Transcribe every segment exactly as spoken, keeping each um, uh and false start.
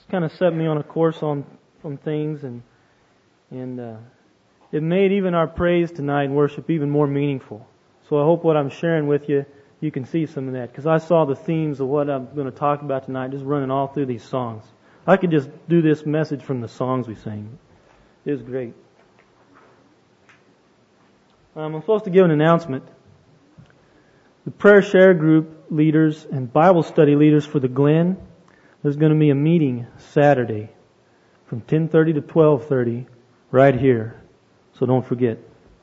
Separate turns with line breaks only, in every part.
It's kind of set me on a course on on things, and and uh, it made even our praise tonight and worship even more meaningful. So I hope what I'm sharing with you, you can see some of that, because I saw the themes of what I'm going to talk about tonight just running all through these songs. I could just do this message from the songs we sing. It was great. Um, I'm supposed to give an announcement. The prayer share group leaders and Bible study leaders for the Glen, there's going to be a meeting Saturday from ten thirty to twelve thirty right here. So don't forget.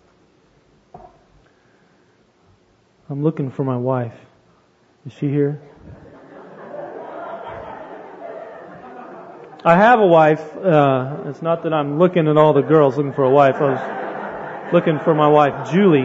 I'm looking for my wife. Is she here? I have a wife. Uh, it's not that I'm looking at all the girls looking for a wife. I was looking for my wife, Julie.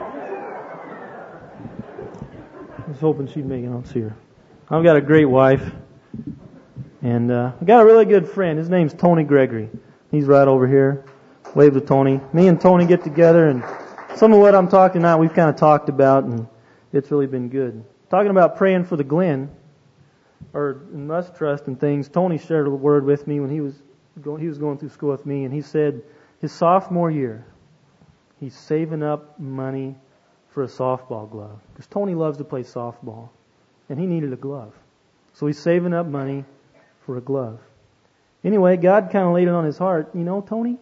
I was hoping she'd make it. I don't see her. I've got a great wife. And uh, I got a really good friend. His name's Tony Gregory. He's right over here. Wave to Tony. Me and Tony get together, and some of what I'm talking about we've kind of talked about, and it's really been good. Talking about praying for the Glen, or must trust and things. Tony shared a word with me when he was going, he was going through school with me, and he said his sophomore year, he's saving up money for a softball glove, because Tony loves to play softball, and he needed a glove, so he's saving up money for a glove. Anyway, God kind of laid it on his heart. You know, Tony,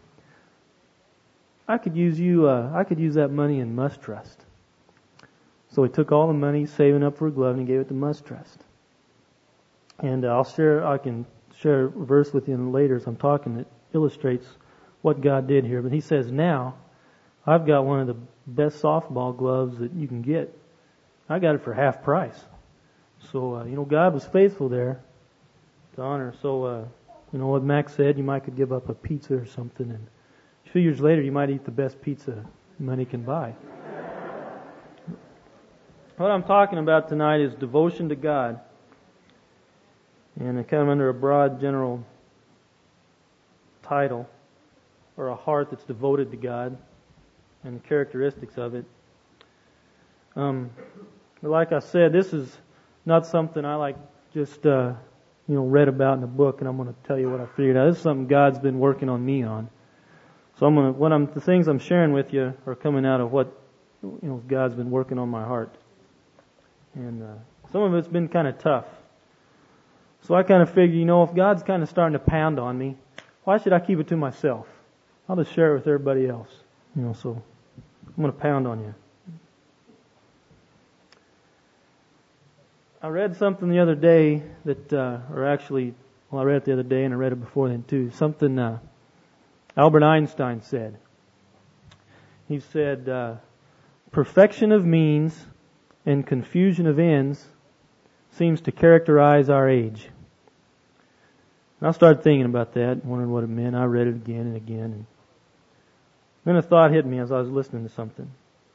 I could use you. Uh, I could use that money in Must Trust. So he took all the money saving up for a glove and he gave it to Must Trust. And uh, I'll share. I can share a verse with you later as I'm talking that illustrates what God did here. But he says, "Now, I've got one of the best softball gloves that you can get. I got it for half price." So uh, you know, God was faithful there to honor. So uh, you know what Max said. You might could give up a pizza or something, and a few years later, you might eat the best pizza money can buy. What I'm talking about tonight is devotion to God, and kind of under a broad general title, or a heart that's devoted to God, and the characteristics of it. Um, but like I said, this is not something I like just uh, you know read about in a book, and I'm going to tell you what I figured out. This is something God's been working on me on. So I'm gonna, what I'm, the things I'm sharing with you are coming out of what, you know, God's been working on my heart. And, uh, some of it's been kind of tough. So I kind of figure, you know, if God's kind of starting to pound on me, why should I keep it to myself? I'll just share it with everybody else. You know, so I'm gonna pound on you. I read something the other day that, uh, or actually, well, I read it the other day and I read it before then too. Something, uh, Albert Einstein said. He said, uh, perfection of means and confusion of ends seems to characterize our age. And I started thinking about that, wondering what it meant. I read it again and again. And then a thought hit me as I was listening to something.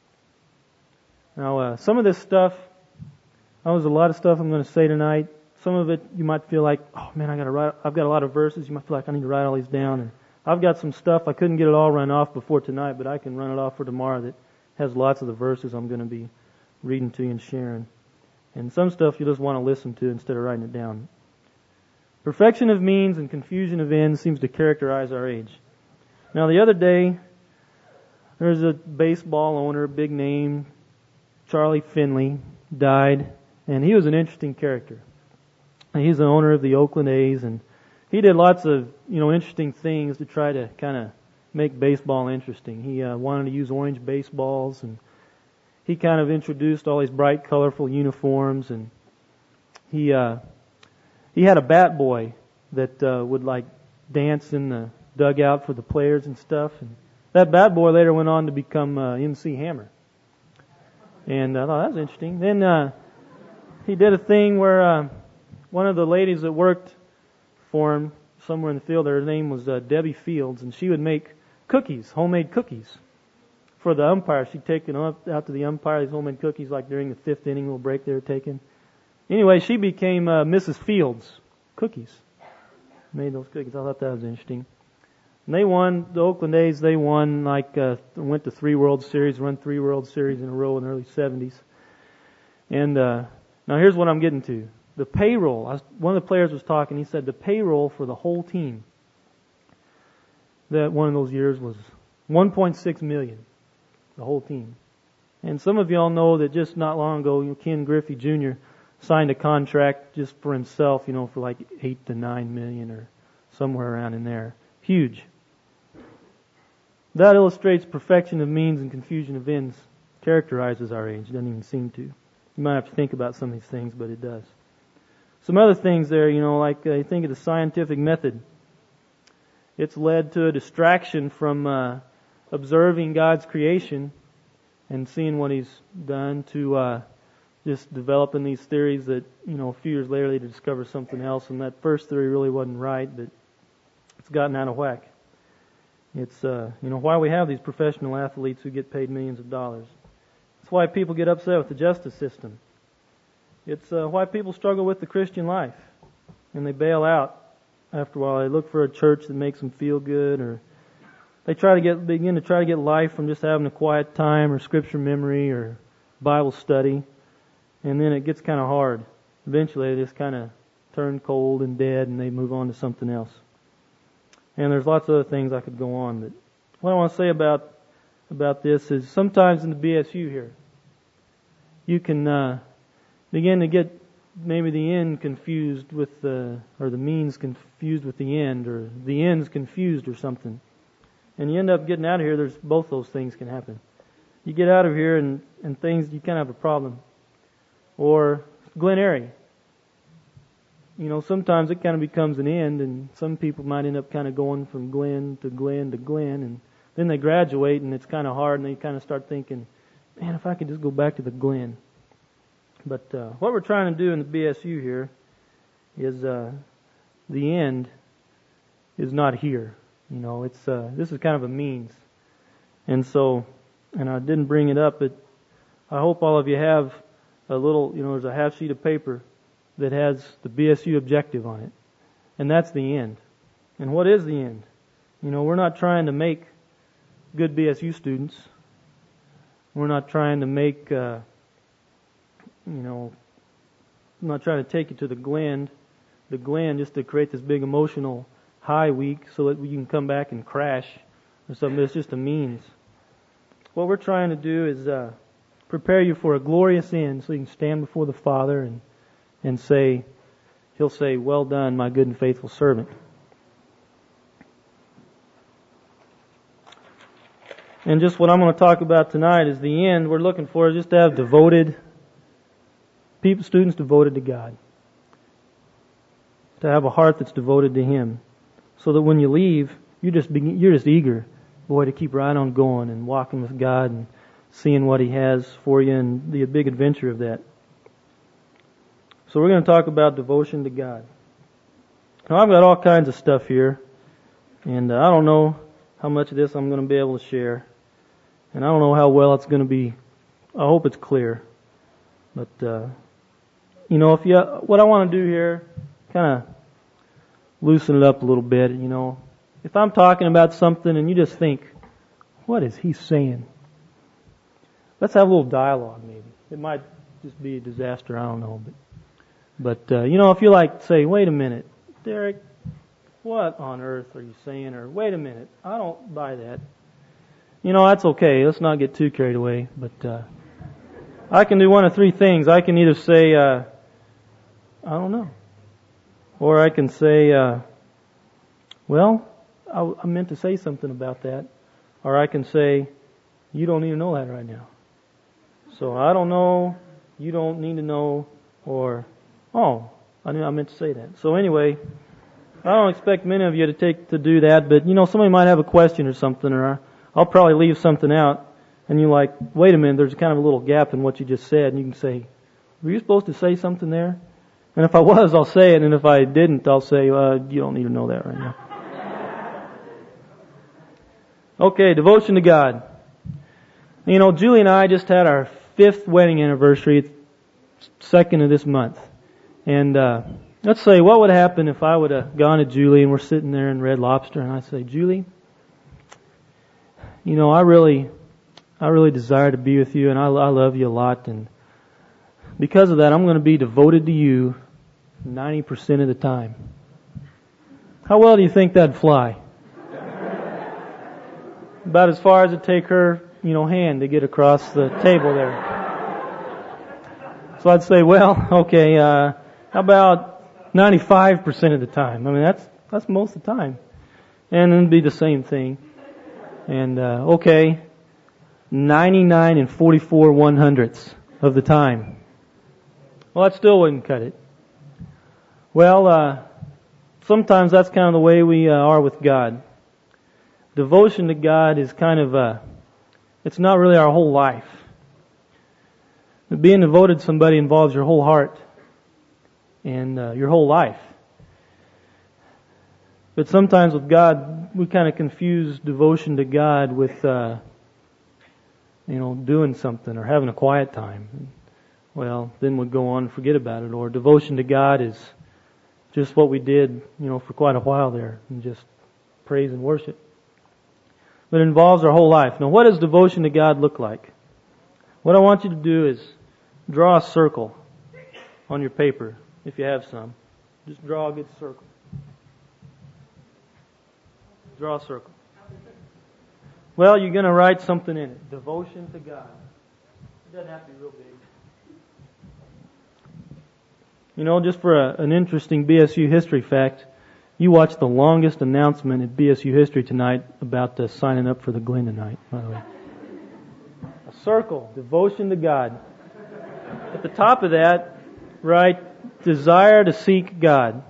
Now, uh, some of this stuff, that was a lot of stuff I'm going to say tonight. Some of it you might feel like, oh man, I got to write. I've got a lot of verses. You might feel like I need to write all these down. And I've got some stuff, I couldn't get it all run off before tonight, but I can run it off for tomorrow that has lots of the verses I'm going to be reading to you and sharing. And some stuff you just want to listen to instead of writing it down. Perfection of means and confusion of ends seems to characterize our age. Now the other day, there's a baseball owner, big name, Charlie Finley, died, and he was an interesting character. And he's the owner of the Oakland A's, and he did lots of, you know, interesting things to try to kind of make baseball interesting. He uh, wanted to use orange baseballs, and he kind of introduced all these bright, colorful uniforms, and he uh, he had a bat boy that uh, would like dance in the dugout for the players and stuff. And that bat boy later went on to become uh, M C Hammer, and I thought that was interesting. Then uh, he did a thing where uh, one of the ladies that worked for him somewhere in the field, her name was uh, Debbie Fields, and she would make cookies, homemade cookies, for the umpire. She'd take them up out to the umpire, these homemade cookies, like during the fifth inning little break they were taking. Anyway, she became uh, Missus Fields Cookies. Made those cookies. I thought that was interesting. And they won, the Oakland A's, they won, like, uh, went to three World Series, run three World Series in a row in the early seventies. And uh, now here's what I'm getting to. the payroll, I was, one of the players was talking, he said the payroll for the whole team that one of those years was one point six million, the whole team. And some of y'all know that just not long ago, you know, Ken Griffey Junior signed a contract just for himself, you know, for like eight to nine million or somewhere around in there. Huge. That illustrates perfection of means and confusion of ends. Characterizes our age. Doesn't even seem to. You might have to think about some of these things, but it does. Some other things there, you know, like uh, you think of the scientific method. It's led to a distraction from uh, observing God's creation and seeing what He's done to uh, just developing these theories that, you know, a few years later they discover something else, and that first theory really wasn't right, but it's gotten out of whack. It's, uh, you know, why we have these professional athletes who get paid millions of dollars. It's why people get upset with the justice system. It's uh, why people struggle with the Christian life, and they bail out after a while. They look for a church that makes them feel good, or they try to get begin to try to get life from just having a quiet time or scripture memory or Bible study, and then it gets kind of hard. Eventually, they just kind of turn cold and dead, and they move on to something else. And there's lots of other things I could go on, but what I want to say about about this is sometimes in the B S U here, you can uh, begin to get maybe the end confused with the, or the means confused with the end, or the end's confused or something. And you end up getting out of here, there's both those things can happen. You get out of here and, and things, you kind of have a problem. Or Glen Airy. You know, sometimes it kind of becomes an end, and some people might end up kind of going from Glen to Glen to Glen, and then they graduate and it's kind of hard, and they kind of start thinking, man, if I could just go back to the Glen. But uh, what we're trying to do in the B S U here is uh, the end is not here. You know, it's uh, this is kind of a means. And so, and I didn't bring it up, but I hope all of you have a little, you know, there's a half sheet of paper that has the B S U objective on it. And that's the end. And what is the end? You know, we're not trying to make good B S U students. We're not trying to make, uh, you know, I'm not trying to take you to the Glen, the Glen just to create this big emotional high week so that you can come back and crash or something. It's just a means. What we're trying to do is uh, prepare you for a glorious end so you can stand before the Father and and say, He'll say, well done, my good and faithful servant. And just what I'm going to talk about tonight is the end we're looking for is just to have devoted people, students devoted to God. To have a heart that's devoted to Him. So that when you leave, you just begin, you're just eager, boy, to keep right on going and walking with God and seeing what He has for you and the big adventure of that. So we're going to talk about devotion to God. Now I've got all kinds of stuff here, and uh, I don't know how much of this I'm going to be able to share, and I don't know how well it's going to be. I hope it's clear. But uh, you know, if you, what I want to do here, kind of loosen it up a little bit. You know, if I'm talking about something and you just think, what is he saying? Let's have a little dialogue, maybe. It might just be a disaster. I don't know, but. But, uh, you know, if you like say, wait a minute, Derek, what on earth are you saying? Or, wait a minute, I don't buy that. You know, that's okay. Let's not get too carried away. But uh, I can do one of three things. I can either say, uh, I don't know. Or I can say, uh, well, I, I meant to say something about that. Or I can say, you don't need to know that right now. So, I don't know, you don't need to know, or... Oh, I knew I meant to say that. So anyway, I don't expect many of you to take to do that, but you know, somebody might have a question or something, or I'll probably leave something out, and you're like, wait a minute, there's kind of a little gap in what you just said, and you can say, were you supposed to say something there? And if I was, I'll say it, and if I didn't, I'll say, uh, you don't need to know that right now. Okay, devotion to God. You know, Julie and I just had our fifth wedding anniversary, second of this month. And uh, let's say, what would happen if I would have gone to Julie and we're sitting there in Red Lobster and I say, Julie, you know, I really, I really desire to be with you and I, I love you a lot, and because of that, I'm going to be devoted to you ninety percent of the time. How well do you think that'd fly? About as far as it'd take her, you know, hand to get across the table there. So I'd say, well, okay, uh, how about ninety-five percent of the time? I mean, that's that's most of the time. And then it'd be the same thing. And, uh, okay, ninety-nine and forty-four one hundredths of the time. Well, that still wouldn't cut it. Well, uh, sometimes that's kind of the way we uh, are with God. Devotion to God is kind of, uh, it's not really our whole life. Being devoted to somebody involves your whole heart and uh, your whole life. But sometimes with God, we kind of confuse devotion to God with, uh, you know, doing something or having a quiet time. Well, then we'll go on and forget about it. Or devotion to God is just what we did, you know, for quite a while there, and just praise and worship. But it involves our whole life. Now, what does devotion to God look like? What I want you to do is draw a circle on your paper, if you have some. Just draw a good circle. Draw a circle. Well, you're going to write something in it. Devotion to God. It doesn't have to be real big. You know, just for a, an interesting B S U history fact, you watched the longest announcement at B S U history tonight about uh, signing up for the Glen tonight, by the way. A circle. Devotion to God. At the top of that, write, desire to seek God.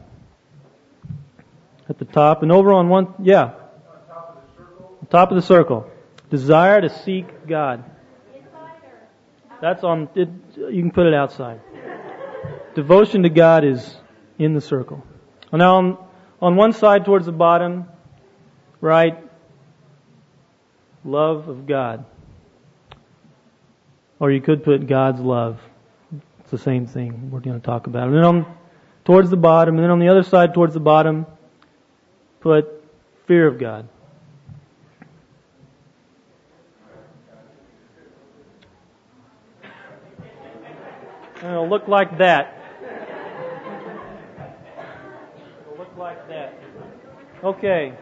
At the top, and over on one, yeah. Top of the circle. Desire to seek God. That's on, it, you can put it outside. Devotion to God is in the circle. Now on, on one side towards the bottom, right, love of God. Or you could put God's love. It's the same thing we're going to talk about. And then on, towards the bottom, and then on the other side towards the bottom, put fear of God. And it'll look like that. It'll look like that. Okay.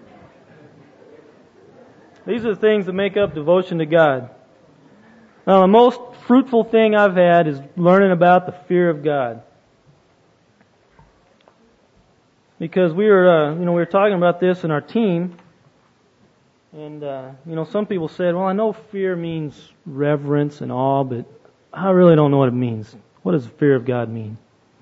These are the things that make up devotion to God. Now, the most fruitful thing I've had is learning about the fear of God. Because we were, uh, you know, we were talking about this in our team, and uh, you know, some people said, "Well, I know fear means reverence and awe, but I really don't know what it means. What does the fear of God mean?"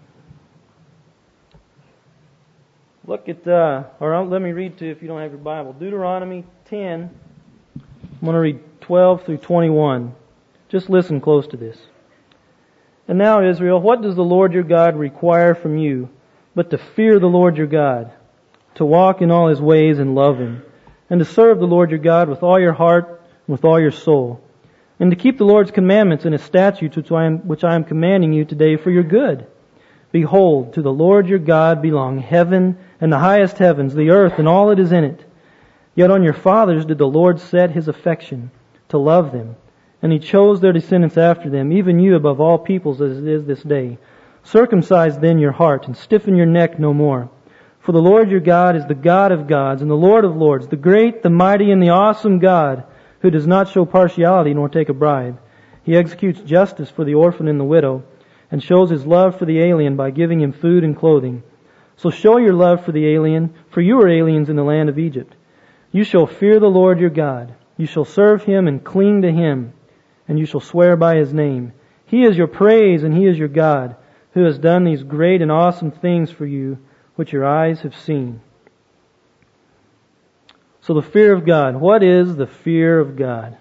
Look at, uh, or let me read to you if you don't have your Bible. Deuteronomy ten. I'm going to read twelve through twenty-one. Just listen close to this. "And now, Israel, what does the Lord your God require from you, but to fear the Lord your God, to walk in all His ways and love Him, and to serve the Lord your God with all your heart and with all your soul, and to keep the Lord's commandments and His statutes which I am, which I am commanding you today for your good. Behold, to the Lord your God belong heaven and the highest heavens, the earth and all that is in it. Yet on your fathers did the Lord set His affection, to love them, and He chose their descendants after them, even you above all peoples as it is this day. Circumcise then your heart, and stiffen your neck no more. For the Lord your God is the God of gods, and the Lord of lords, the great, the mighty, and the awesome God, who does not show partiality nor take a bribe. He executes justice for the orphan and the widow, and shows His love for the alien by giving him food and clothing. So show your love for the alien, for you are aliens in the land of Egypt. You shall fear the Lord your God. You shall serve Him and cling to Him, and you shall swear by His name. He is your praise, and He is your God, who has done these great and awesome things for you, which your eyes have seen." So the fear of God. What is the fear of God?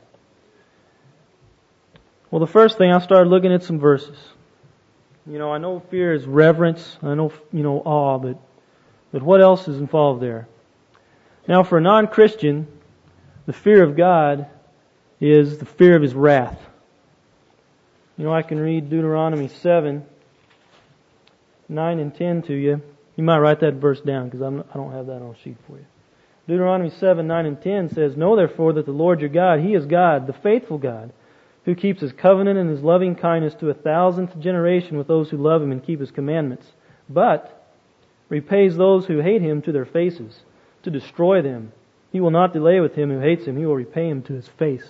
Well, the first thing, I started looking at some verses. You know, I know fear is reverence. I know, you know, awe, but, but what else is involved there? Now, for a non-Christian, the fear of God is the fear of His wrath. You know, I can read Deuteronomy seven, nine and ten to you. You might write that verse down because I'm, I don't have that on a sheet for you. Deuteronomy seven, nine and ten says, "Know therefore that the Lord your God, He is God, the faithful God, who keeps His covenant and His loving kindness to a thousandth generation with those who love Him and keep His commandments, but repays those who hate him to their faces, to destroy them. He will not delay with him who hates him. He will repay him to his face.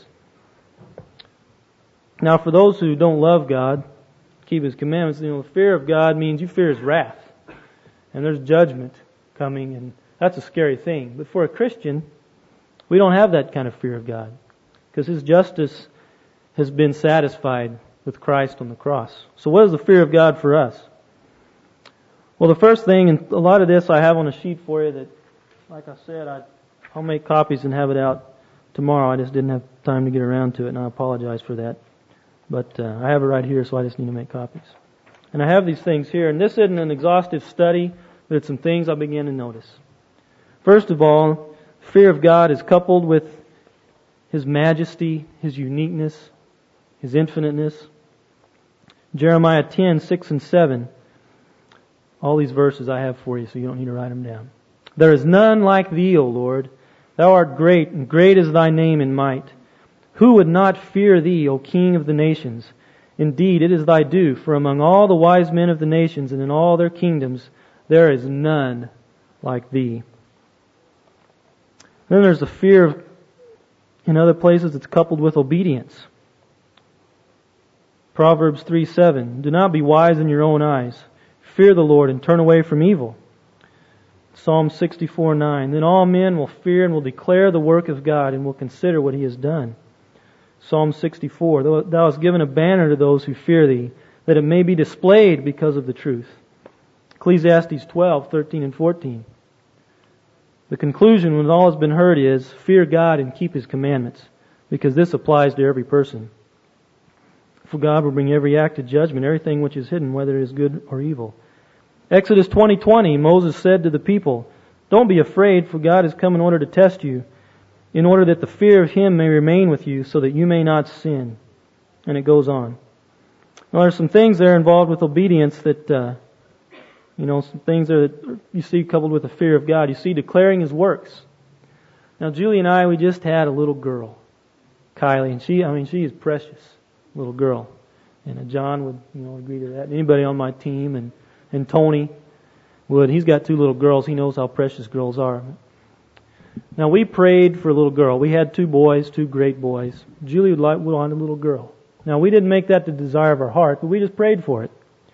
Now, for those who don't love God, keep His commandments, you know, the fear of God means you fear His wrath. And there's judgment coming, and that's a scary thing. But for a Christian, we don't have that kind of fear of God, because His justice has been satisfied with Christ on the cross. So what is the fear of God for us? Well, the first thing, and a lot of this I have on a sheet for you that, like I said, I, I'll make copies and have it out tomorrow. I just didn't have time to get around to it, and I apologize for that. But uh, I have it right here, so I just need to make copies. And I have these things here, and this isn't an exhaustive study, but it's some things I began to notice. First of all, fear of God is coupled with His majesty, His uniqueness, His infiniteness. Jeremiah ten, six and seven. All these verses I have for you, so you don't need to write them down. There is none like Thee, O Lord. Thou art great, and great is Thy name in might. Who would not fear Thee, O King of the nations? Indeed, it is Thy due, for among all the wise men of the nations and in all their kingdoms, there is none like Thee. Then there's the fear of, in other places, it's coupled with obedience. Proverbs three seven. Do not be wise in your own eyes. Fear the Lord and turn away from evil. Psalm sixty-four nine. Then all men will fear and will declare the work of God and will consider what He has done. Psalm sixty-four. Thou hast given a banner to those who fear Thee, that it may be displayed because of the truth. Ecclesiastes twelve thirteen and fourteen. The conclusion when all has been heard is, fear God and keep His commandments, because this applies to every person. For God will bring every act to judgment, everything which is hidden, whether it is good or evil. Exodus twenty twenty, Moses said to the people, Don't be afraid, for God has come in order to test you, in order that the fear of Him may remain with you, so that you may not sin. And it goes on. Well, there's some things there involved with obedience that, uh, you know, some things there that you see coupled with the fear of God. You see declaring His works. Now, Julie and I, we just had a little girl, Kylie, and she, I mean, she is precious. Little girl. And uh, John would, you know, agree to that. Anybody on my team, and, and Tony would. He's got two little girls. He knows how precious girls are. Now, we prayed for a little girl. We had two boys, two great boys. Julie would like, would want a little girl. Now, we didn't make that the desire of our heart, but we just prayed for it.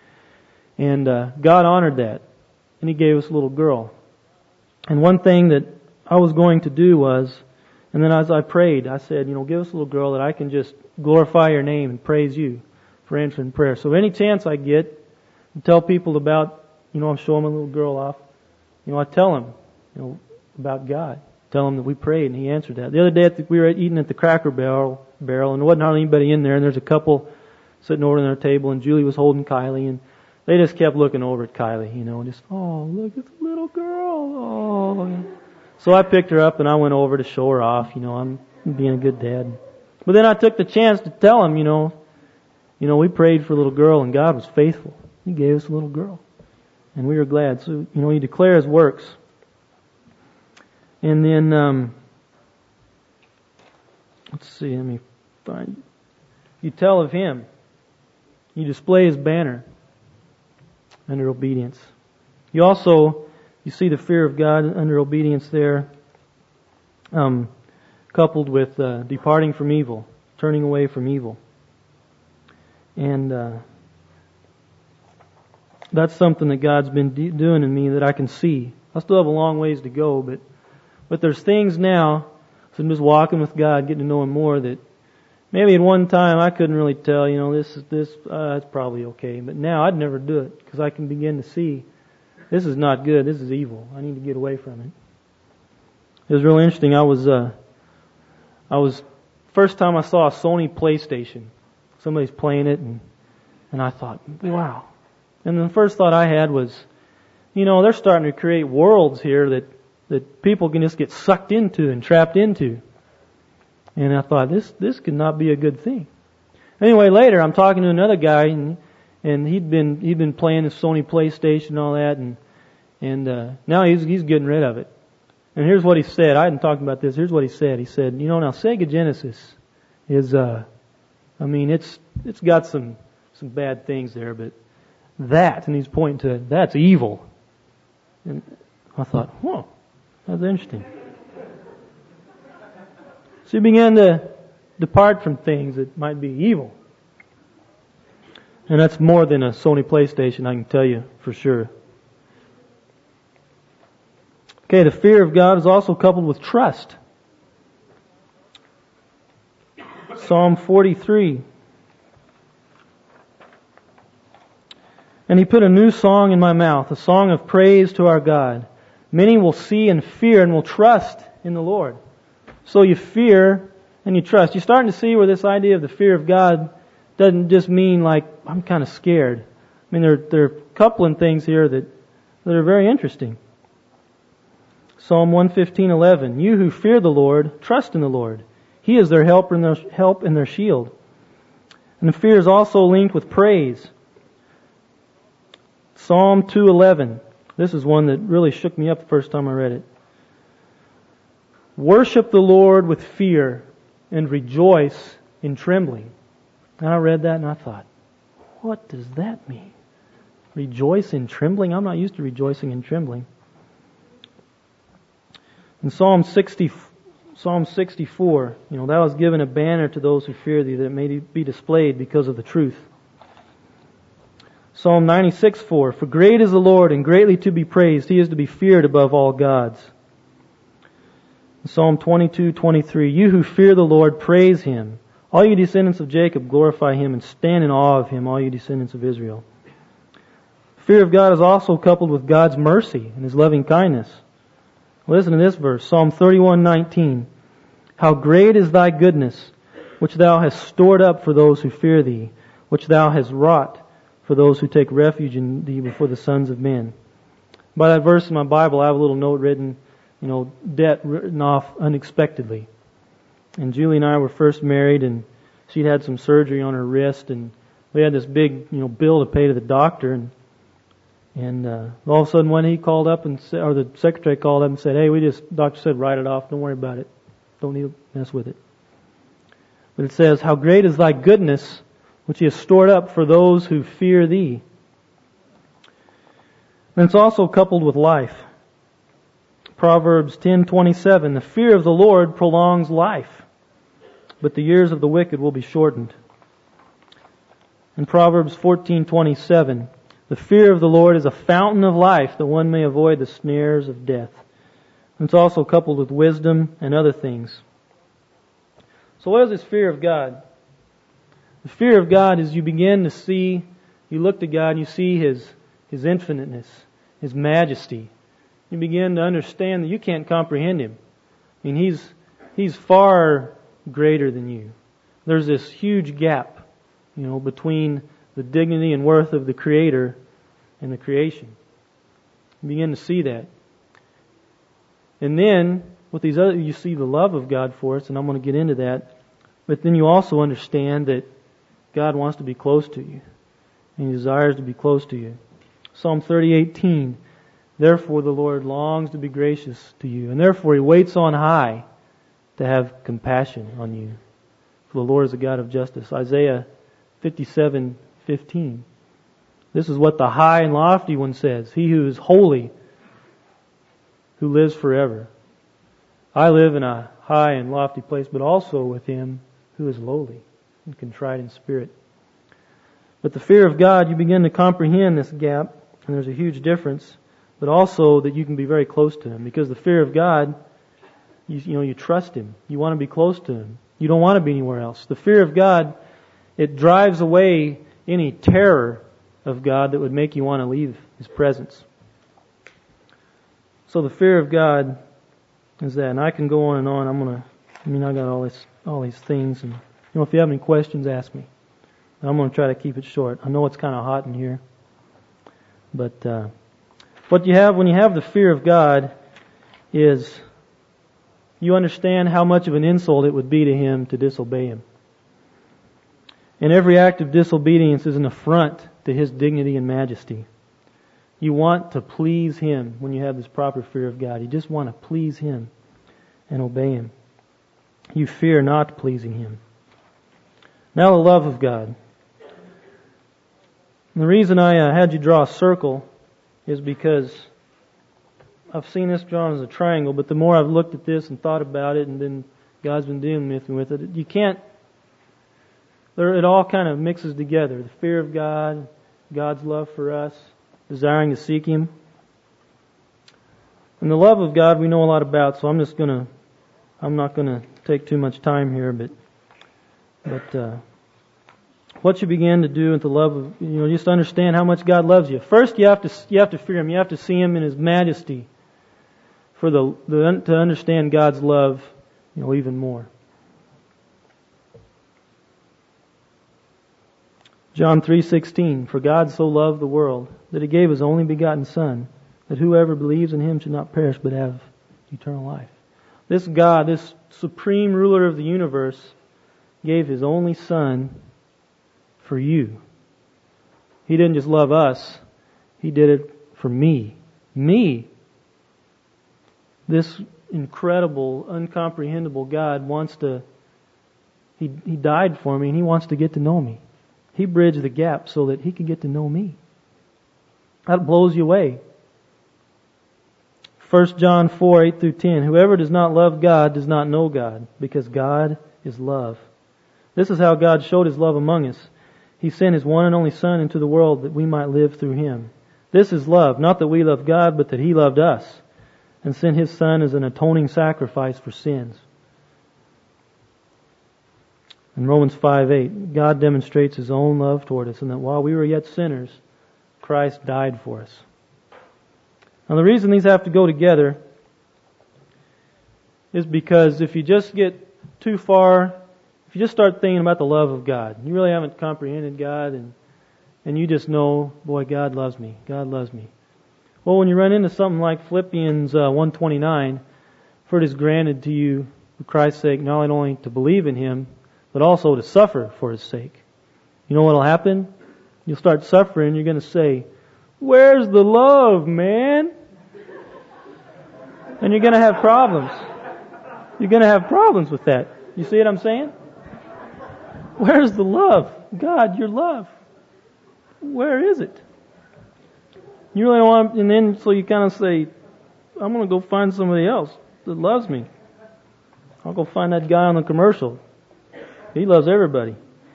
And uh, God honored that. And He gave us a little girl. And one thing that I was going to do was, and then as I prayed, I said, you know, give us a little girl that I can just glorify Your name and praise You for answering prayer. So any chance I get, to tell people about, you know, I'm showing my little girl off, you know, I tell them, you know, about God. Tell them that we prayed and He answered that. The other day at the, we were eating at the Cracker Barrel, barrel and there wasn't hardly anybody in there, and there's a couple sitting over on their table, and Julie was holding Kylie, and they just kept looking over at Kylie, you know, just, oh, look, it's a little girl, oh. So I picked her up and I went over to show her off, you know, I'm being a good dad. But then I took the chance to tell him, you know, you know, we prayed for a little girl and God was faithful. He gave us a little girl. And we were glad. So, you know, He declares works. And then, um, let's see, let me find. You tell of Him. You display His banner under obedience. You also, you see the fear of God under obedience there, um, coupled with uh, departing from evil, turning away from evil. And uh, that's something that God's been de- doing in me that I can see. I still have a long ways to go, but but there's things now, so I'm just walking with God, getting to know Him more, that maybe at one time I couldn't really tell, you know, this is this, uh, it's probably okay. But now I'd never do it, because I can begin to see, this is not good, this is evil. I need to get away from it. It was really interesting. I was, uh, I was, first time I saw a Sony PlayStation. Somebody's playing it, and, and I thought, wow. And the first thought I had was, you know, they're starting to create worlds here that, that people can just get sucked into and trapped into. And I thought, this, this could not be a good thing. Anyway, later I'm talking to another guy, and, and he'd been, he'd been playing the Sony PlayStation and all that, and, and, uh, now he's, he's getting rid of it. And here's what he said. I hadn't talked about this. Here's what he said. He said, you know, now Sega Genesis is, uh, I mean, it's, it's got some, some bad things there, but, that, and he's pointing to it, that's evil. And I thought, whoa, that's interesting. So he began to depart from things that might be evil. And that's more than a Sony PlayStation, I can tell you for sure. Okay, the fear of God is also coupled with trust. Psalm forty-three. And he put a new song in my mouth, a song of praise to our God. Many will see and fear and will trust in the Lord. So you fear and you trust. You're starting to see where this idea of the fear of God doesn't just mean like, I'm kind of scared. I mean, there, there are coupling things here that, that are very interesting. Psalm one fifteen eleven. You who fear the Lord, trust in the Lord. He is their helper and their help and their shield. And the fear is also linked with praise. Psalm two eleven. This is one that really shook me up the first time I read it. Worship the Lord with fear and rejoice in trembling. And I read that and I thought, what does that mean? Rejoice in trembling? I'm not used to rejoicing in trembling. In Psalm sixty, Psalm sixty-four, you know, thou hast given a banner to those who fear thee, that it may be displayed because of the truth. Psalm ninety-six four, for great is the Lord and greatly to be praised. He is to be feared above all gods. Psalm twenty-two twenty-three, you who fear the Lord, praise Him. All you descendants of Jacob, glorify Him and stand in awe of Him, all you descendants of Israel. Fear of God is also coupled with God's mercy and His loving kindness. Listen to this verse, Psalm thirty-one nineteen. How great is thy goodness, which thou hast stored up for those who fear thee, which thou hast wrought for those who take refuge in thee before the sons of men. By that verse in my Bible, I have a little note written, you know, debt written off unexpectedly. And Julie and I were first married, and she'd had some surgery on her wrist, and we had this big, you know, bill to pay to the doctor, and And uh, all of a sudden, when he called up and said, or the secretary called up and said, "Hey, we just doctor said write it off. Don't worry about it. Don't need to mess with it." But it says, "How great is thy goodness, which He has stored up for those who fear Thee." And it's also coupled with life. Proverbs ten twenty-seven: The fear of the Lord prolongs life, but the years of the wicked will be shortened. And Proverbs fourteen twenty-seven. The fear of the Lord is a fountain of life, that one may avoid the snares of death. And it's also coupled with wisdom and other things. So what is this fear of God? The fear of God is you begin to see, you look to God and you see His, His infiniteness, His majesty. You begin to understand that you can't comprehend Him. I mean, He's, He's far greater than you. There's this huge gap, you know, between the dignity and worth of the Creator and the creation. You begin to see that. And then, with these other, you see the love of God for us, and I'm going to get into that. But then you also understand that God wants to be close to you, and He desires to be close to you. Psalm thirty eighteen. Therefore the Lord longs to be gracious to you, and therefore He waits on high to have compassion on you. For the Lord is a God of justice. Isaiah fifty-seven fifteen. This is what the high and lofty one says. He who is holy, who lives forever. I live in a high and lofty place, but also with Him who is lowly and contrite in spirit. But the fear of God, you begin to comprehend this gap, and there's a huge difference, but also that you can be very close to Him. Because the fear of God, you, you know, you trust Him. You want to be close to Him. You don't want to be anywhere else. The fear of God, it drives away any terror of God that would make you want to leave His presence. So the fear of God is that, and I can go on and on. I'm gonna, I mean, I got all this, all these things, and you know, if you have any questions, ask me. I'm gonna try to keep it short. I know it's kind of hot in here, but uh, what you have when you have the fear of God is you understand how much of an insult it would be to Him to disobey Him. And every act of disobedience is an affront to His dignity and majesty. You want to please Him when you have this proper fear of God. You just want to please Him and obey Him. You fear not pleasing Him. Now the love of God. And the reason I uh, had you draw a circle is because I've seen this drawn as a triangle, but the more I've looked at this and thought about it, and then God's been dealing with me with it, you can't, there, it all kind of mixes together. The fear of God, God's love for us, desiring to seek Him. And the love of God we know a lot about, so I'm just gonna, I'm not gonna take too much time here, but, but, uh, what you begin to do with the love of, you know, just understand how much God loves you. First, you have to, you have to fear Him. You have to see Him in His majesty for the, the to understand God's love, you know, even more. John three sixteen, for God so loved the world that He gave His only begotten Son, that whoever believes in Him should not perish but have eternal life. This God, this supreme ruler of the universe, gave His only Son for you. He didn't just love us, He did it for me. Me. This incredible, uncomprehendable God wants to, He, He died for me and He wants to get to know me. He bridged the gap so that He can get to know me. That blows you away. First John four, eight through ten. Whoever does not love God does not know God, because God is love. This is how God showed His love among us. He sent His one and only Son into the world that we might live through Him. This is love, not that we love God, but that He loved us and sent His Son as an atoning sacrifice for sins. In Romans five eight, God demonstrates His own love toward us, and that while we were yet sinners, Christ died for us. Now the reason these have to go together is because if you just get too far, if you just start thinking about the love of God, you really haven't comprehended God, and and you just know, boy, God loves me. God loves me. Well, when you run into something like Philippians uh, one twenty-nine, for it is granted to you, for Christ's sake, not only to believe in Him, but also to suffer for His sake. You know what will happen? You'll start suffering. You're going to say, "Where's the love, man?" And you're going to have problems. You're going to have problems with that. You see what I'm saying? Where's the love? God, your love. Where is it? You really want, and then so you kind of say, I'm going to go find somebody else that loves me. I'll go find that guy on the commercial. He loves everybody.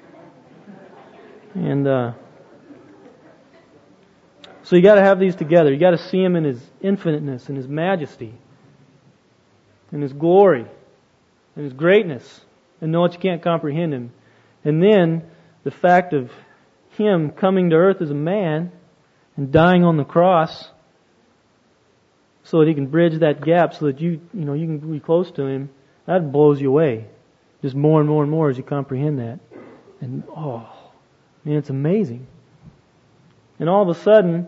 And uh, so you got to have these together. You got to see Him in His infiniteness and His majesty, and His glory, and His greatness, and know that you can't comprehend Him. And then the fact of Him coming to earth as a man and dying on the cross so that He can bridge that gap so that you, you know, you can be close to Him, that blows you away. Just more and more and more as you comprehend that. And, oh, man, it's amazing. And all of a sudden,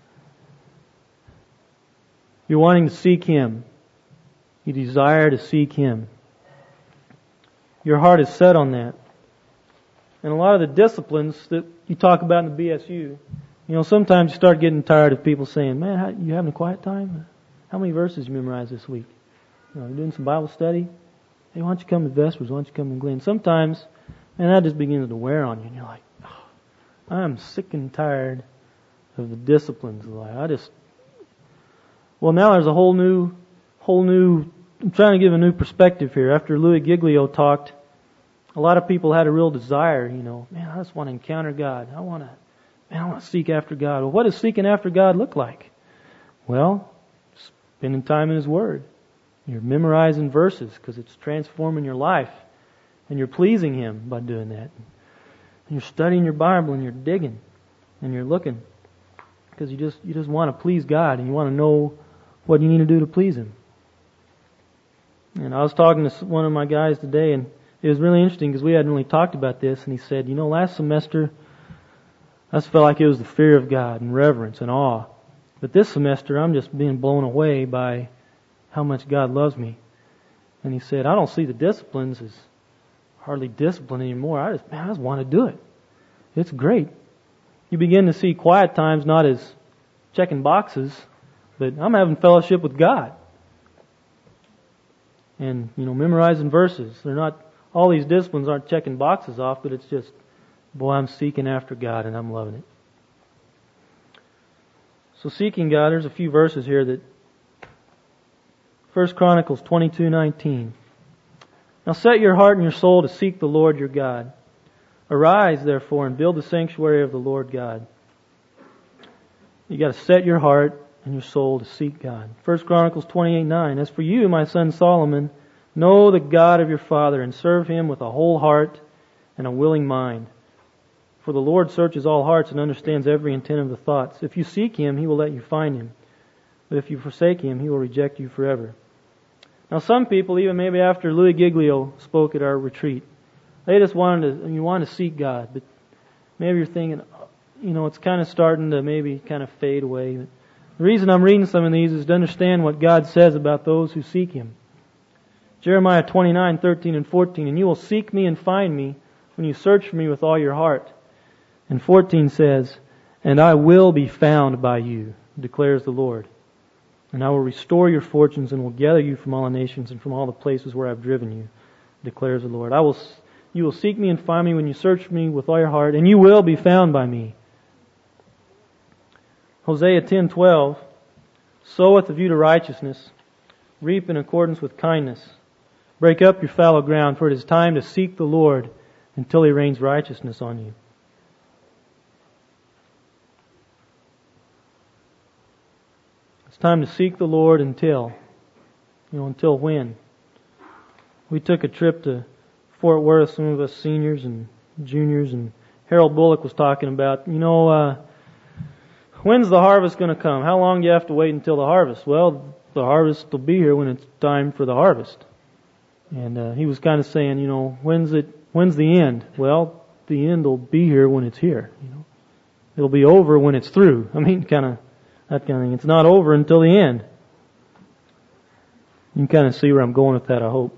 you're wanting to seek Him. You desire to seek Him. Your heart is set on that. And a lot of the disciplines that you talk about in the B S U, you know, sometimes you start getting tired of people saying, man, how, you having a quiet time? How many verses you memorized this week? You know, you doing some Bible study? Hey, why don't you come to Vespers? Why don't you come and glean? Sometimes, man, that just begins to wear on you. And you're like, oh, I'm sick and tired of the disciplines of life. I just, well, now there's a whole new, whole new, I'm trying to give a new perspective here. After Louis Giglio talked, a lot of people had a real desire, you know, man, I just want to encounter God. I want to, man, I want to seek after God. Well, what does seeking after God look like? Well, spending time in His Word. You're memorizing verses because it's transforming your life, and you're pleasing Him by doing that. And you're studying your Bible, and you're digging, and you're looking because you just you just want to please God, and you want to know what you need to do to please Him. And I was talking to one of my guys today, and it was really interesting because we hadn't really talked about this, and he said, you know, last semester I just felt like it was the fear of God and reverence and awe. But this semester I'm just being blown away by how much God loves me. And he said, I don't see the disciplines as hardly discipline anymore. I just, man, I just want to do it. It's great. You begin to see quiet times not as checking boxes, but I'm having fellowship with God. And, you know, memorizing verses. They're not, all these disciplines aren't checking boxes off, but it's just, boy, I'm seeking after God and I'm loving it. So seeking God, there's a few verses here that First Chronicles twenty-two nineteen. Now set your heart and your soul to seek the Lord your God. Arise, therefore, and build the sanctuary of the Lord God. You got to set your heart and your soul to seek God. First Chronicles twenty-eight nine. As for you, my son Solomon, know the God of your father and serve Him with a whole heart and a willing mind. For the Lord searches all hearts and understands every intent of the thoughts. If you seek Him, He will let you find Him. But if you forsake Him, He will reject you forever. Now some people, even maybe after Louis Giglio spoke at our retreat, they just wanted to, you want to seek God, but maybe you're thinking, you know, it's kind of starting to maybe kind of fade away. The reason I'm reading some of these is to understand what God says about those who seek Him. Jeremiah twenty-nine thirteen and fourteen, and you will seek me and find me when you search for me with all your heart. And fourteen says, and I will be found by you, declares the Lord. And I will restore your fortunes and will gather you from all the nations and from all the places where I've driven you, declares the Lord. I will, you will seek me and find me when you search for me with all your heart, and you will be found by me. Hosea ten twelve, sow with a view to righteousness, reap in accordance with kindness. Break up your fallow ground, for it is time to seek the Lord until He rains righteousness on you. It's time to seek the Lord until, you know, until when? We took a trip to Fort Worth, some of us seniors and juniors, and Harold Bullock was talking about, you know, uh, when's the harvest going to come? How long do you have to wait until the harvest? Well, the harvest will be here when it's time for the harvest. And uh, he was kind of saying, you know, when's it? When's the end? Well, the end will be here when it's here. You know, it'll be over when it's through. I mean, kind of that kind of thing. It's not over until the end. You can kind of see where I'm going with that, I hope.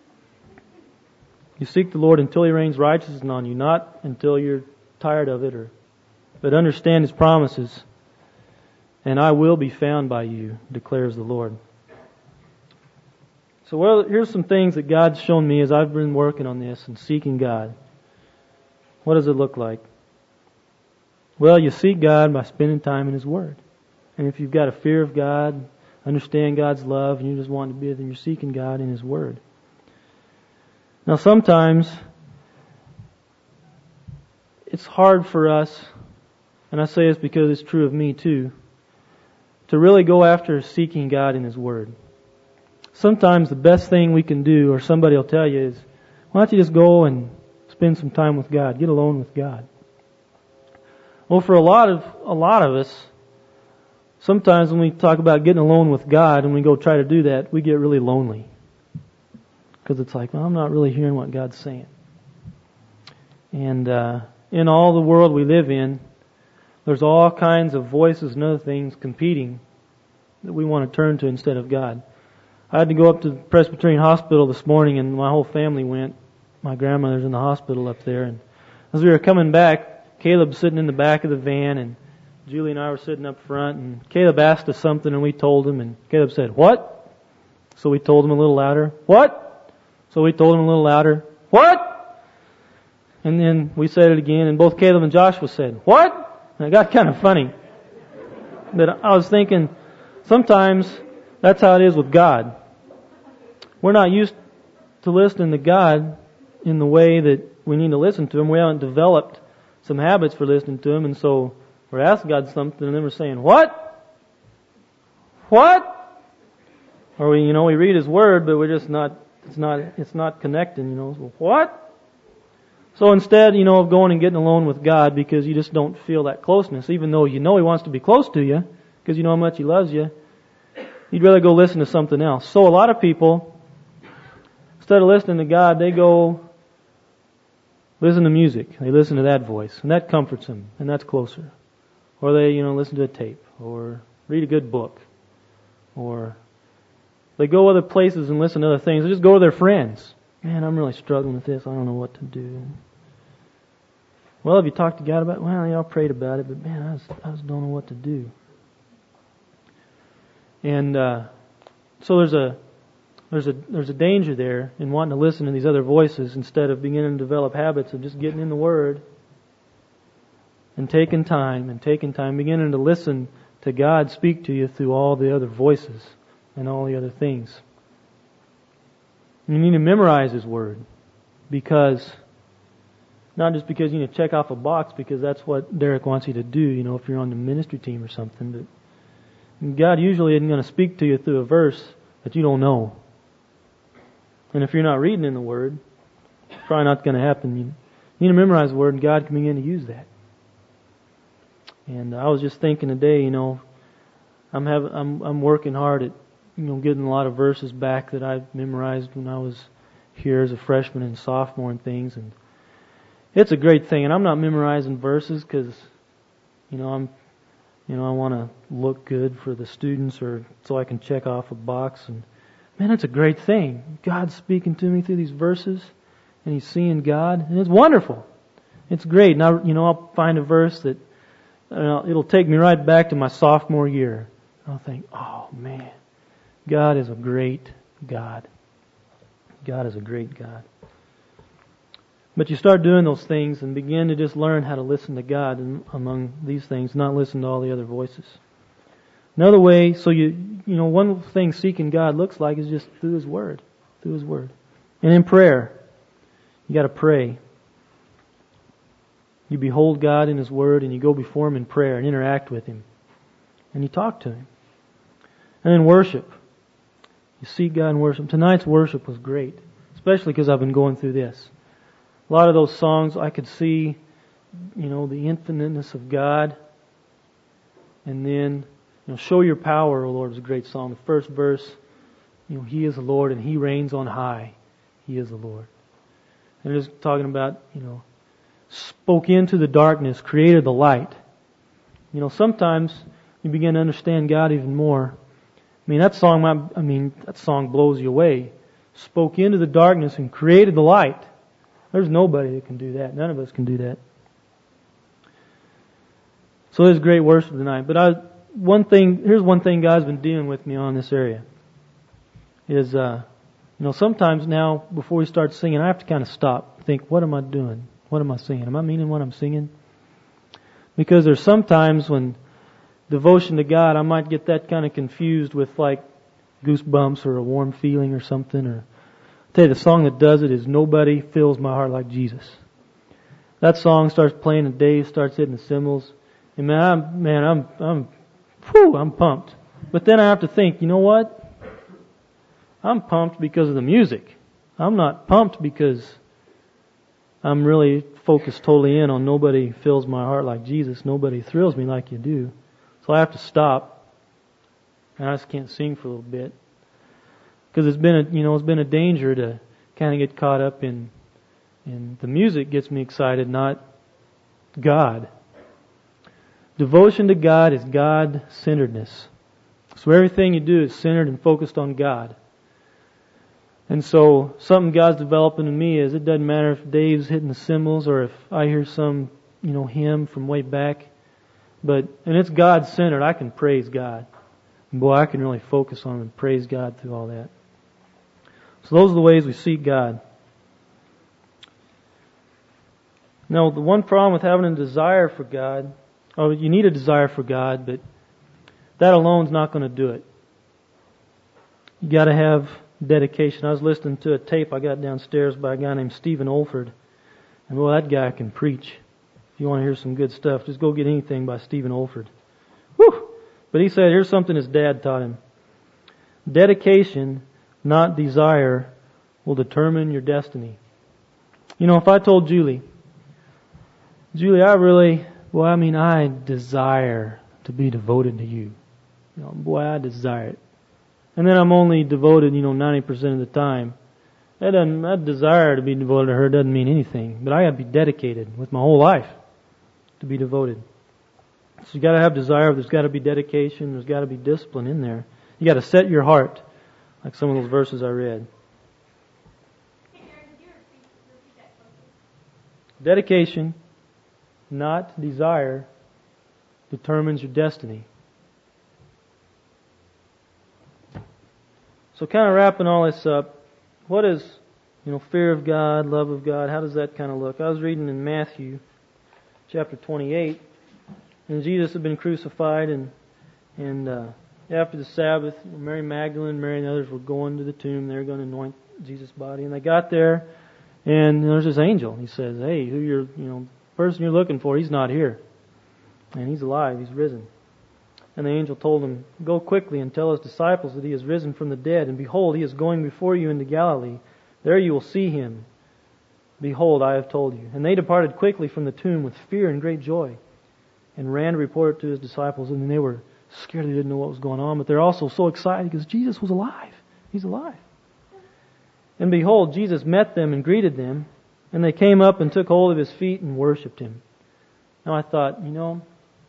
You seek the Lord until He rains righteousness on you, not until you're tired of it, or but understand His promises. And I will be found by you, declares the Lord. So well, here's some things that God's shown me as I've been working on this and seeking God. What does it look like? Well, you seek God by spending time in His Word. And if you've got a fear of God, understand God's love, and you just want to be, then you're seeking God in His Word. Now sometimes it's hard for us, and I say this because it's true of me too, to really go after seeking God in His Word. Sometimes the best thing we can do, or somebody will tell you, is why don't you just go and spend some time with God, get alone with God. Well, for a lot of a lot of us, sometimes when we talk about getting alone with God and we go try to do that, we get really lonely. Because it's like, well, I'm not really hearing what God's saying. And uh, in all the world we live in, there's all kinds of voices and other things competing that we want to turn to instead of God. I had to go up to the Presbyterian Hospital this morning, and my whole family went. My grandmother's in the hospital up there. And as we were coming back, Caleb's sitting in the back of the van, and Julie and I were sitting up front, and Caleb asked us something, and we told him, and Caleb said, "What?" So we told him a little louder, "What?" So we told him a little louder, "What?" And then we said it again, and both Caleb and Joshua said, "What?" And it got kind of funny. But I was thinking, sometimes that's how it is with God. We're not used to listening to God in the way that we need to listen to Him. We haven't developed some habits for listening to Him, and so we're asking God something, and then we're saying, "What? What?" Or we, you know, we read His Word, but we're just not. It's not. It's not connecting. You know. So, what? So instead, you know, of going and getting alone with God because you just don't feel that closeness, even though you know He wants to be close to you because you know how much He loves you, you'd rather go listen to something else. So a lot of people, instead of listening to God, they go listen to music. They listen to that voice, and that comforts them, and that's closer. Or they, you know, listen to a tape, or read a good book, or they go other places and listen to other things. They just go to their friends. Man, I'm really struggling with this. I don't know what to do. Well, have you talked to God about it? Well, yeah, I prayed about it, but man, I just, I just don't know what to do. And uh, so there's a there's a there's a danger there in wanting to listen to these other voices instead of beginning to develop habits of just getting in the Word and taking time and taking time, beginning to listen to God speak to you through all the other voices and all the other things. You need to memorize His Word, because not just because you need to check off a box, because that's what Derek wants you to do, you know, if you're on the ministry team or something. But God usually isn't going to speak to you through a verse that you don't know. And if you're not reading in the Word, it's probably not going to happen. You need to memorize the Word, and God can begin to use that. And I was just thinking today, you know, I'm having, I'm, I'm working hard at, you know, getting a lot of verses back that I memorized when I was here as a freshman and sophomore and things. And it's a great thing. And I'm not memorizing verses because, you know, I'm, you know, I want to look good for the students or so I can check off a box. And man, it's a great thing. God's speaking to me through these verses, and He's seeing God, and it's wonderful. It's great. And I, you know, I'll find a verse that, you know, it'll take me right back to my sophomore year. I'll think, oh man, God is a great God. God is a great God. But you start doing those things and begin to just learn how to listen to God and among these things, not listen to all the other voices. Another way, so you, you know, one thing seeking God looks like is just through His Word, through His Word. And in prayer, you got to pray. You behold God in His Word, and you go before Him in prayer and interact with Him. And you talk to Him. And then worship. You seek God and worship. Tonight's worship was great, especially because I've been going through this. A lot of those songs, I could see, you know, the infiniteness of God. And then, you know, Show Your Power, O Lord, is a great song. The first verse, you know, He is the Lord and He reigns on high. He is the Lord. And it's talking about, you know, spoke into the darkness, created the light. You know, sometimes you begin to understand God even more. I mean, that song, might, I mean, that song blows you away. Spoke into the darkness and created the light. There's nobody that can do that. None of us can do that. So there's great worship tonight. But I, one thing, here's one thing God's been dealing with me on this area. Is, uh, you know, sometimes now, before we start singing, I have to kind of stop. Think, what am I doing? What am I singing? Am I meaning what I'm singing? Because there's sometimes when devotion to God, I might get that kind of confused with like goosebumps or a warm feeling or something. Or I'll tell you, the song that does it is Nobody Fills My Heart Like Jesus. That song starts playing and Dave starts hitting the cymbals. And man, I'm, man, I'm, I'm, whew, I'm pumped. But then I have to think, you know what? I'm pumped because of the music. I'm not pumped because I'm really focused totally in on Nobody Fills My Heart Like Jesus. Nobody thrills me like you do. So I have to stop. And I just can't sing for a little bit. Because it's been a, you know, it's been a danger to kind of get caught up in, in the music gets me excited, not God. Devotion to God is God-centeredness. So everything you do is centered and focused on God. And so something God's developing in me is it doesn't matter if Dave's hitting the cymbals or if I hear some, you know, hymn from way back. But, and it's God-centered. I can praise God. And boy, I can really focus on and praise God through all that. So those are the ways we seek God. Now, the one problem with having a desire for God, oh, you need a desire for God, but that alone is not going to do it. You got to have dedication. I was listening to a tape I got downstairs by a guy named Stephen Olford. And boy, that guy can preach. If you want to hear some good stuff, just go get anything by Stephen Olford. Whew! But he said, here's something his dad taught him. Dedication, not desire, will determine your destiny. You know, if I told Julie, Julie, I really, well, I mean, I desire to be devoted to you. You know, boy, I desire it. And then I'm only devoted, you know, ninety percent of the time. That doesn't, that desire to be devoted to her doesn't mean anything. But I got to be dedicated with my whole life to be devoted. So you got to have desire. There's got to be dedication. There's got to be discipline in there. You got to set your heart, like some of those verses I read. Dedication, not desire, determines your destiny. So kind of wrapping all this up, what is, you know, fear of God, love of God, how does that kind of look? I was reading in Matthew chapter twenty-eight, and Jesus had been crucified, and And uh, after the Sabbath, Mary Magdalene, Mary and others were going to the tomb. They were going to anoint Jesus' body. And they got there, and there's this angel. He says, "Hey, who you're, you know, person you're looking for, he's not here, and he's alive. He's risen." And the angel told him, "Go quickly and tell his disciples that he is risen from the dead. And behold, he is going before you into Galilee. There you will see him. Behold, I have told you." And they departed quickly from the tomb with fear and great joy, and ran to report it to his disciples. And they were scared. They didn't know what was going on, but they're also so excited because Jesus was alive. He's alive. And behold, Jesus met them and greeted them, and they came up and took hold of his feet and worshipped him. Now I thought, you know,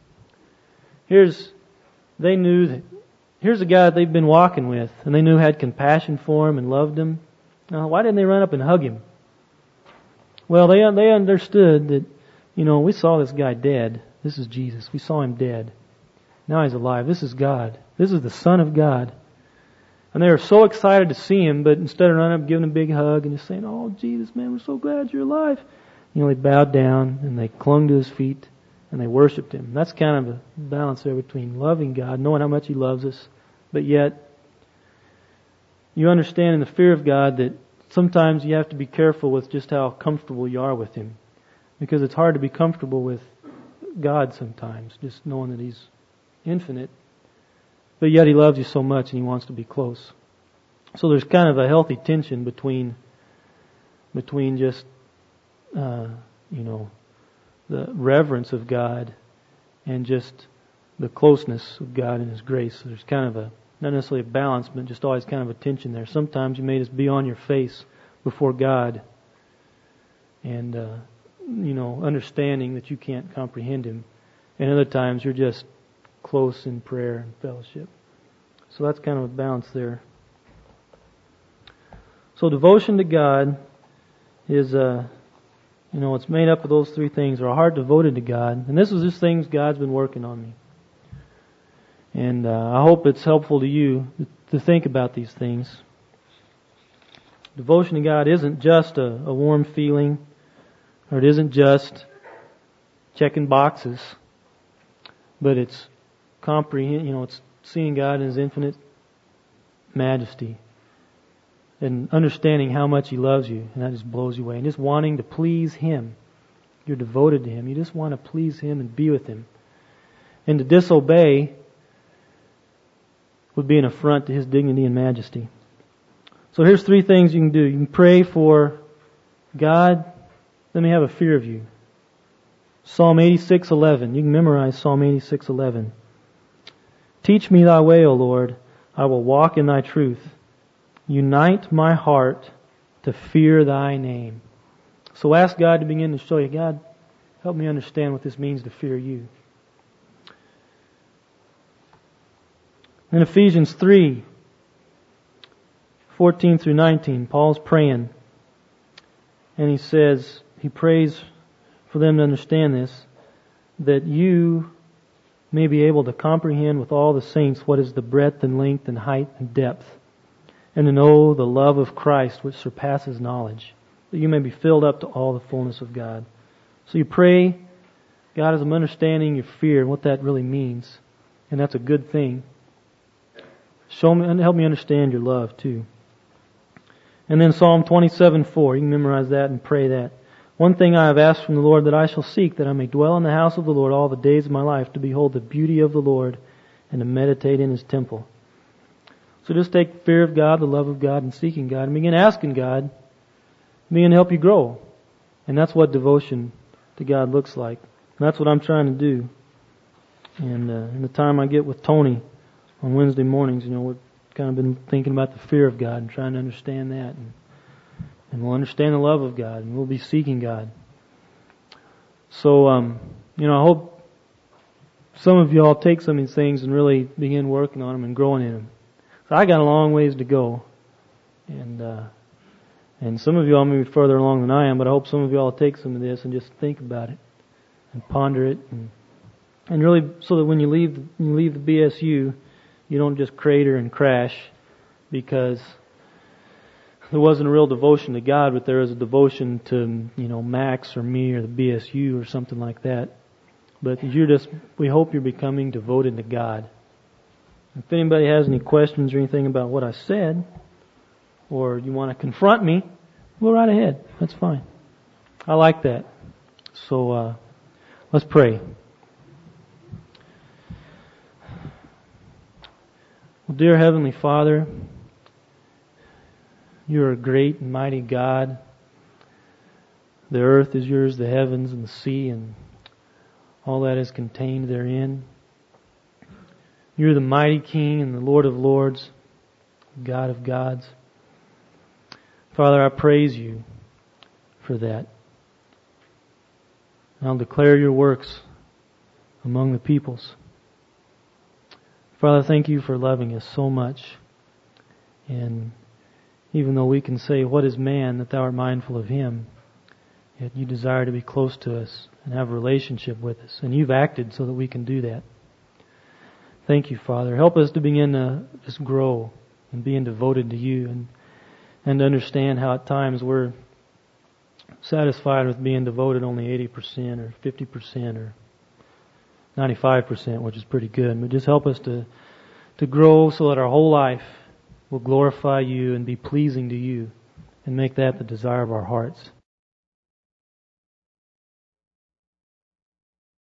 here's, they knew that, here's a guy that they've been walking with, and they knew had compassion for him and loved him. Now, why didn't they run up and hug him? Well, they they understood that, you know, we saw this guy dead. This is Jesus. We saw him dead. Now he's alive. This is God. This is the Son of God. And they were so excited to see him, but instead of running up, giving him a big hug and just saying, "Oh, Jesus, man, we're so glad you're alive," you know, they bowed down and they clung to his feet and they worshipped him. That's kind of a balance there between loving God, knowing how much he loves us, but yet you understand in the fear of God that sometimes you have to be careful with just how comfortable you are with him, because it's hard to be comfortable with God sometimes, just knowing that he's infinite. But yet he loves you so much and he wants to be close. So there's kind of a healthy tension between between just, uh, you know, the reverence of God and just the closeness of God and his grace. So there's kind of a, not necessarily a balance, but just always kind of a tension there. Sometimes you may just be on your face before God and, uh, you know, understanding that you can't comprehend him. And other times you're just close in prayer and fellowship. So that's kind of a balance there. So devotion to God is, uh, you know, it's made up of those three things. Or a heart devoted to God. And this is just things God's been working on me. And uh, I hope it's helpful to you to think about these things. Devotion to God isn't just a, a warm feeling, or it isn't just checking boxes, but it's comprehend, you know, it's seeing God in his infinite majesty and understanding how much he loves you, and that just blows you away. And just wanting to please him. You're devoted to him. You just want to please him and be with him. And to disobey would be an affront to his dignity and majesty. So here's three things you can do. You can pray for God, let me have a fear of you. Psalm eighty-six eleven. You can memorize Psalm eighty-six eleven. Teach me thy way, O Lord. I will walk in thy truth. Unite my heart to fear thy name. So ask God to begin to show you, God, help me understand what this means to fear you. In Ephesians three, fourteen through nineteen, Paul's praying. And he says, he prays for them to understand this, that you may be able to comprehend with all the saints what is the breadth and length and height and depth, and to know the love of Christ which surpasses knowledge, that you may be filled up to all the fullness of God. So you pray, God, as I'm understanding your fear and what that really means, and that's a good thing. Show me and help me understand your love too. And then Psalm twenty-seven four, you can memorize that and pray that. One thing I have asked from the Lord that I shall seek, that I may dwell in the house of the Lord all the days of my life, to behold the beauty of the Lord and to meditate in his temple. So just take fear of God, the love of God, and seeking God, and begin asking God, begin to help you grow. And that's what devotion to God looks like. And that's what I'm trying to do. And uh, in the time I get with Tony on Wednesday mornings, you know, we've kind of been thinking about the fear of God and trying to understand that. And, and we'll understand the love of God, and we'll be seeking God. So, um, you know, I hope some of you all take some of these things and really begin working on them and growing in them. So I got a long ways to go. And, uh, and some of you all may be further along than I am, but I hope some of you all take some of this and just think about it and ponder it, and, and really so that when you leave, when you leave the B S U, you don't just crater and crash because there wasn't a real devotion to God, but there is a devotion to, you know, Max or me or the B S U or something like that. But you're just, we hope you're becoming devoted to God. If anybody has any questions or anything about what I said, or you want to confront me, go right ahead. That's fine. I like that. So, uh, let's pray. Well, dear Heavenly Father, You are a great and mighty God. The earth is yours, the heavens and the sea, and all that is contained therein. You're the mighty King and the Lord of lords, God of gods. Father, I praise You for that. And I'll declare Your works among the peoples. Father, thank You for loving us so much. And even though we can say, what is man that Thou art mindful of him, yet You desire to be close to us and have a relationship with us. And You've acted so that we can do that. Thank You, Father. Help us to begin to just grow and being devoted to You, and and to understand how at times we're satisfied with being devoted only eighty percent or fifty percent or ninety-five percent, which is pretty good. But just help us to, to grow so that our whole life will glorify You and be pleasing to You, and make that the desire of our hearts.